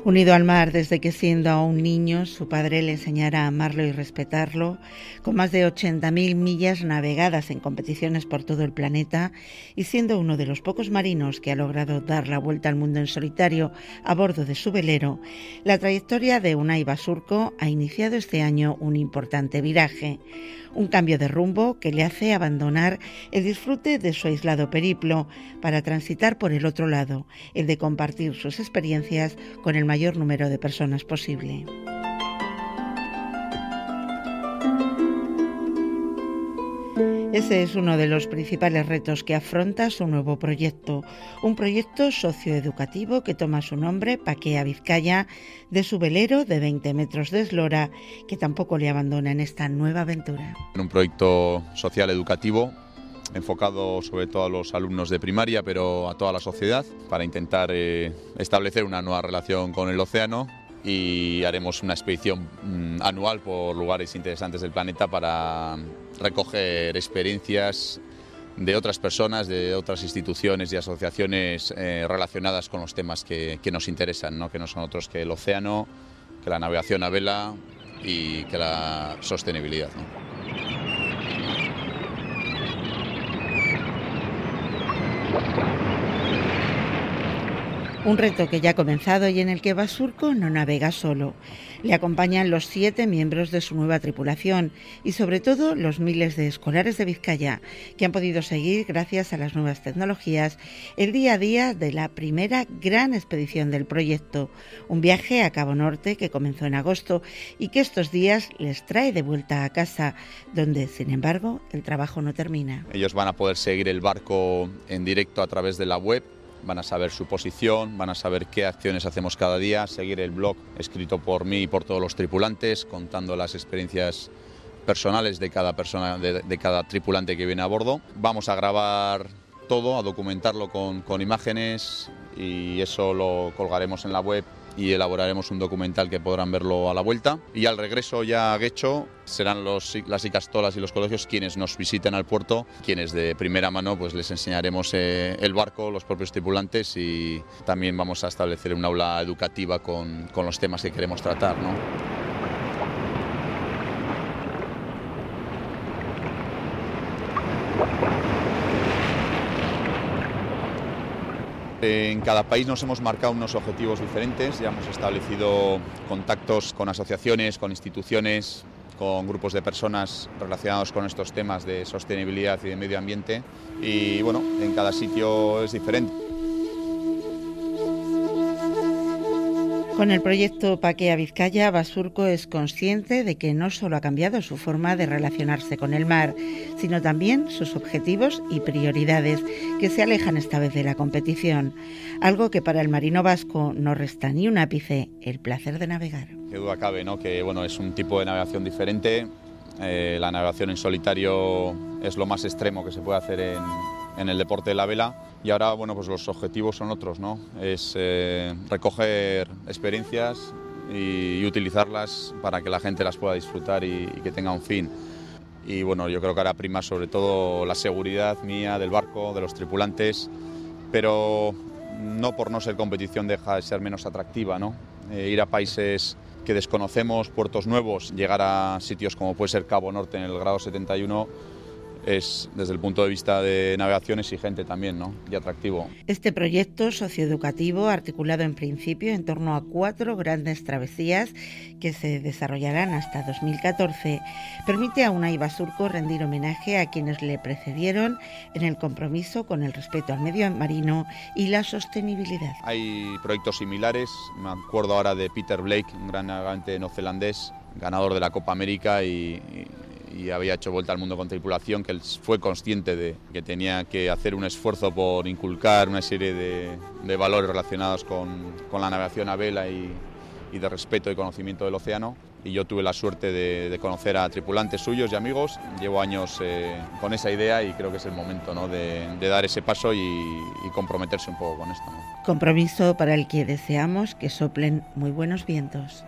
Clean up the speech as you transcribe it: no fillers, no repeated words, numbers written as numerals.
Unido al mar desde que siendo aún niño su padre le enseñara a amarlo y respetarlo, con más de 80.000 millas navegadas en competiciones por todo el planeta y siendo uno de los pocos marinos que ha logrado dar la vuelta al mundo en solitario a bordo de su velero, la trayectoria de Unai Basurco ha iniciado este año un importante viraje. Un cambio de rumbo que le hace abandonar el disfrute de su aislado periplo para transitar por el otro lado, el de compartir sus experiencias con el mayor número de personas posible. Ese es uno de los principales retos que afronta su nuevo proyecto, un proyecto socioeducativo que toma su nombre, Paquea Vizcaya, de su velero de 20 metros de eslora, que tampoco le abandona en esta nueva aventura. Un proyecto social educativo enfocado sobre todo a los alumnos de primaria, pero a toda la sociedad, para intentar establecer una nueva relación con el océano. Y haremos una expedición anual por lugares interesantes del planeta para recoger experiencias de otras personas, de otras instituciones y asociaciones relacionadas con los temas que nos interesan, ¿no? Que no son otros que el océano, que la navegación a vela y que la sostenibilidad, ¿no? Un reto que ya ha comenzado y en el que Basurco no navega solo. Le acompañan los 7 miembros de su nueva tripulación y sobre todo los miles de escolares de Vizcaya que han podido seguir, gracias a las nuevas tecnologías, el día a día de la primera gran expedición del proyecto. Un viaje a Cabo Norte que comenzó en agosto y que estos días les trae de vuelta a casa, donde, sin embargo, el trabajo no termina. Ellos van a poder seguir el barco en directo a través de la web. Van a saber su posición, van a saber qué acciones hacemos cada día, seguir el blog escrito por mí y por todos los tripulantes, contando las experiencias personales de cada persona, de cada tripulante que viene a bordo. Vamos a grabar todo, a documentarlo con imágenes y eso lo colgaremos en la web y elaboraremos un documental que podrán verlo a la vuelta. Y al regreso ya a Guecho serán las icastolas y los colegios quienes nos visiten al puerto, quienes de primera mano pues les enseñaremos el barco, los propios tripulantes, y también vamos a establecer un aula educativa con los temas que queremos tratar, ¿no? En cada país nos hemos marcado unos objetivos diferentes, ya hemos establecido contactos con asociaciones, con instituciones, con grupos de personas relacionados con estos temas de sostenibilidad y de medio ambiente, y bueno, en cada sitio es diferente. Con el proyecto Paquea Vizcaya, Basurco es consciente de que no solo ha cambiado su forma de relacionarse con el mar, sino también sus objetivos y prioridades, que se alejan esta vez de la competición, algo que para el marino vasco no resta ni un ápice el placer de navegar. Qué duda cabe, ¿no? Que bueno, es un tipo de navegación diferente. La navegación en solitario es lo más extremo que se puede hacer en el deporte de la vela, y ahora bueno, pues los objetivos son otros, ¿no? Es recoger experiencias y utilizarlas para que la gente las pueda disfrutar y que tenga un fin. Y bueno, yo creo que ahora prima sobre todo la seguridad mía, del barco, de los tripulantes, pero no por no ser competición deja de ser menos atractiva, ¿no? Ir a países que desconocemos, puertos nuevos, llegar a sitios como puede ser Cabo Norte en el grado 71, es, desde el punto de vista de navegación, exigente también, ¿no? Y atractivo. Este proyecto socioeducativo, articulado en principio en torno a 4 grandes travesías que se desarrollarán hasta 2014, permite a Unai Basurco rendir homenaje a quienes le precedieron en el compromiso con el respeto al medio marino y la sostenibilidad. Hay proyectos similares, me acuerdo ahora de Peter Blake, un gran navegante neozelandés, ganador de la Copa América y había hecho vuelta al mundo con tripulación, que él fue consciente de que tenía que hacer un esfuerzo por inculcar una serie de valores relacionados con la navegación a vela y de respeto y conocimiento del océano. Y yo tuve la suerte de conocer a tripulantes suyos y amigos. Llevo años con esa idea y creo que es el momento, ¿no? de dar ese paso y comprometerse un poco con esto, ¿no? Compromiso para el que deseamos que soplen muy buenos vientos.